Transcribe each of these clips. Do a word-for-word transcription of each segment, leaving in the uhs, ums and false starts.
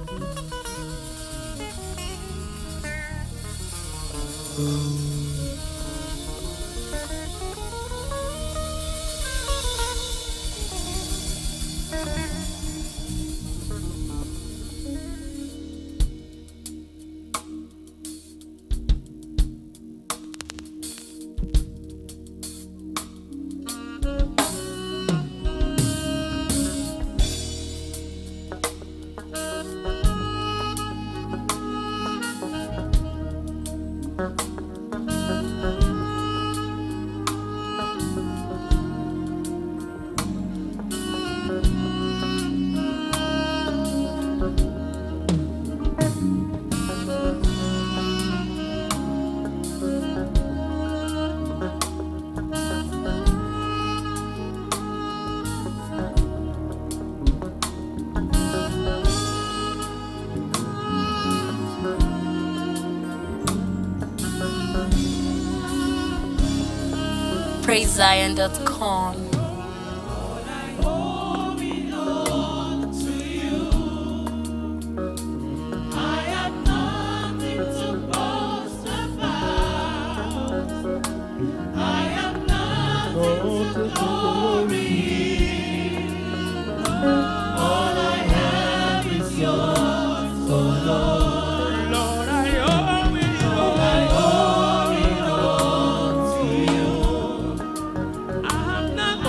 praise zion dot com. I have not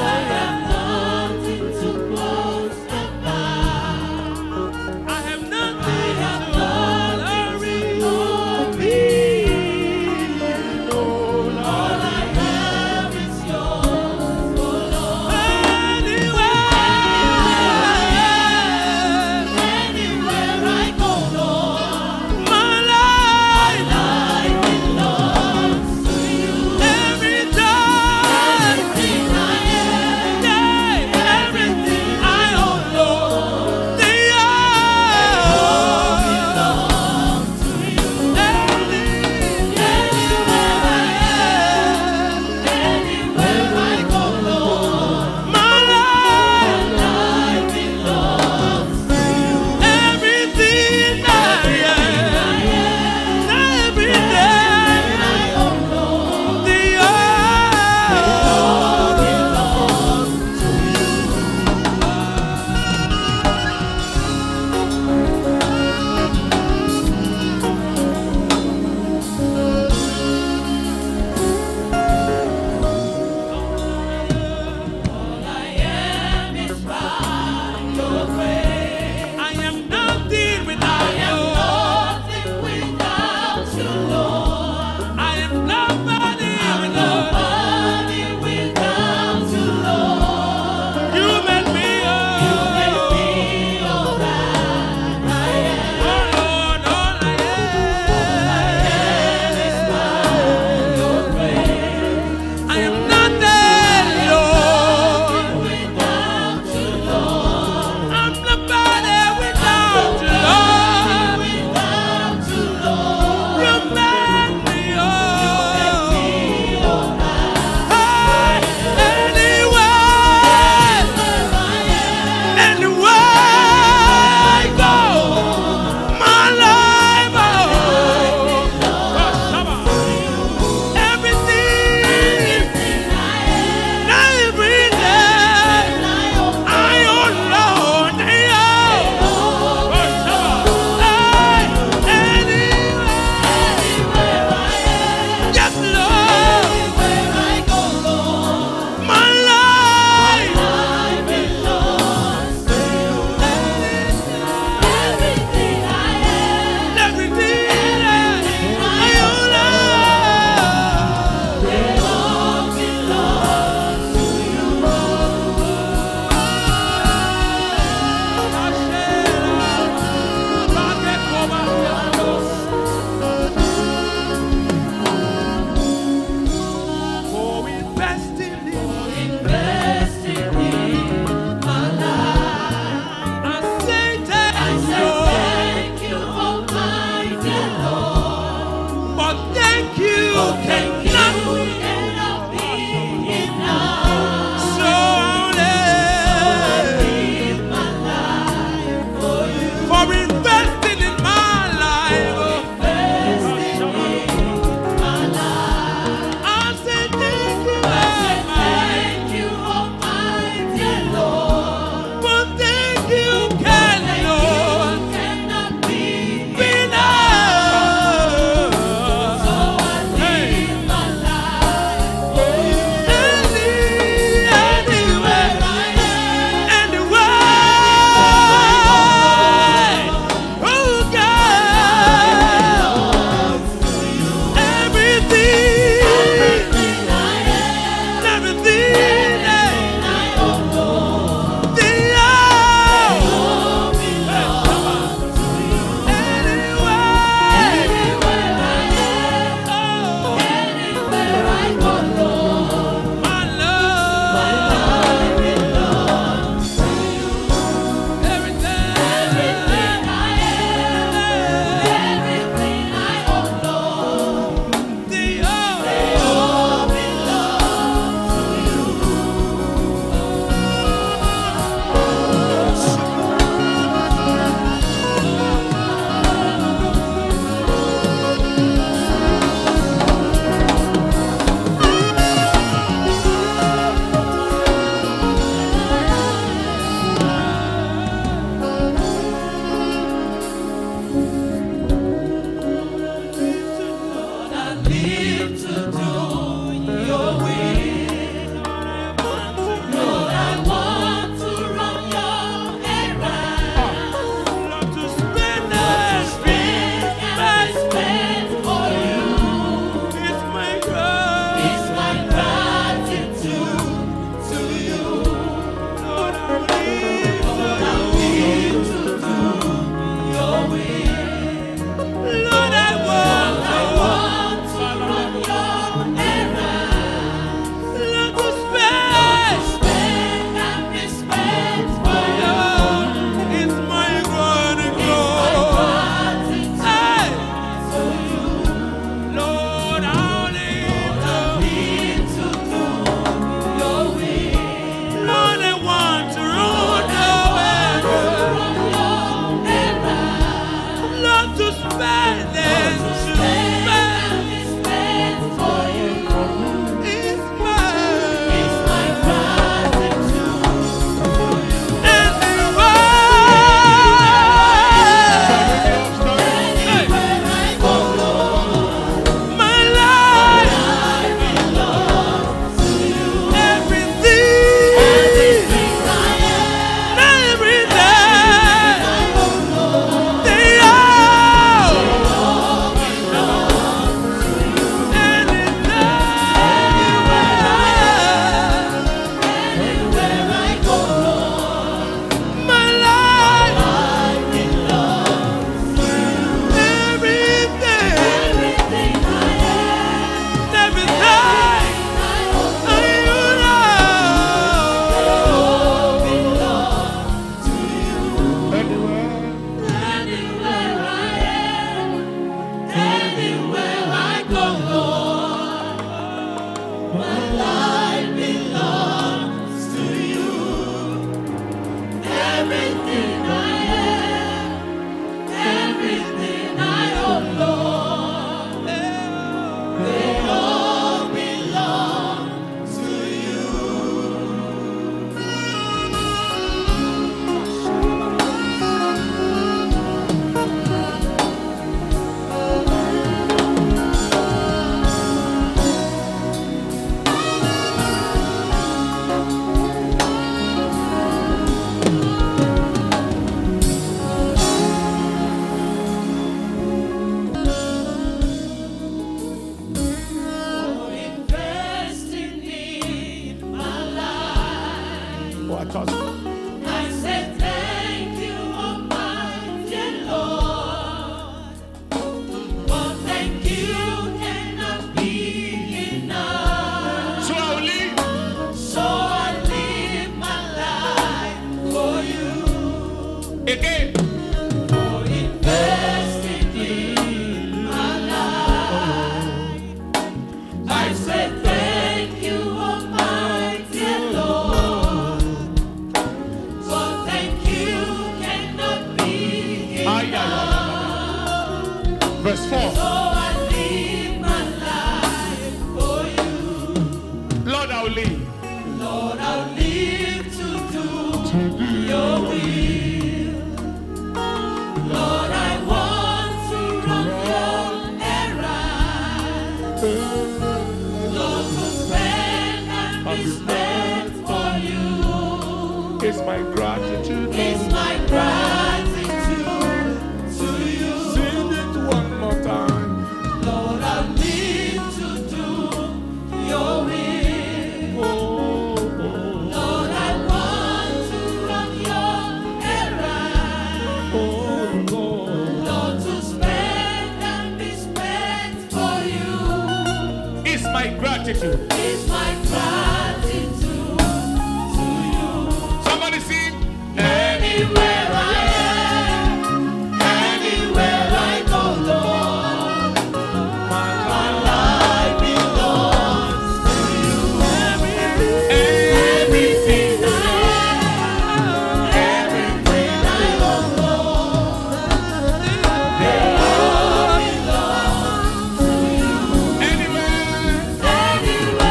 I said thank you, Almighty Lord. But thank you cannot be enough. So I live, so I live my life for you. Again. For investing in my life. I said thank you, Almighty Lord. Verse four. So I live my life for you. Lord, I'll live. Lord, I'll live to do, to do your will. Lord, I want to run your errands. Lord, to spend and be spent for you. It's my gratitude. It's my gratitude. Gratitude. It's my gratitude to you. Somebody sing. Anywhere I am, anywhere I go, Lord, my, my life belongs to you. Everything I am, everything I own, Lord, they all belong to you. Anywhere.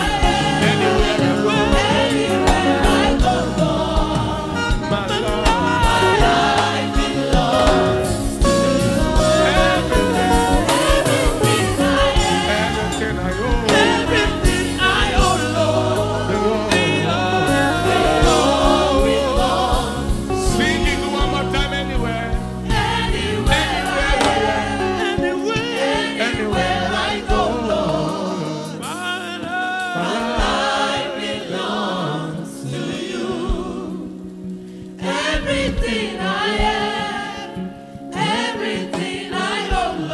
Everything I am, everything I own,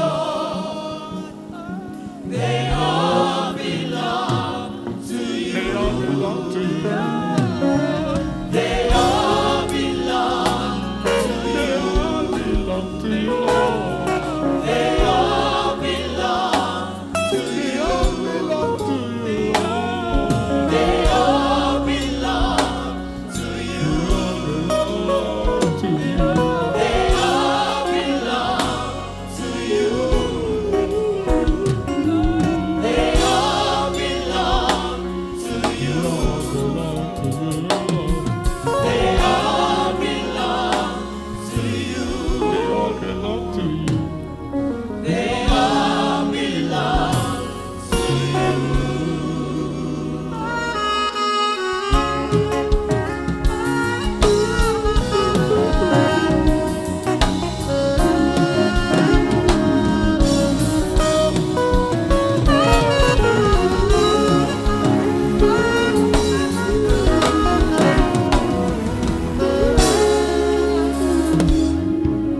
Lord, they all belong to you. They all belong to you. They all belong to you. They all belong to you, Lord. They all belong to you. They all belong to you.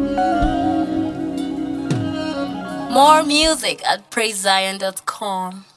More music at praise zion dot com.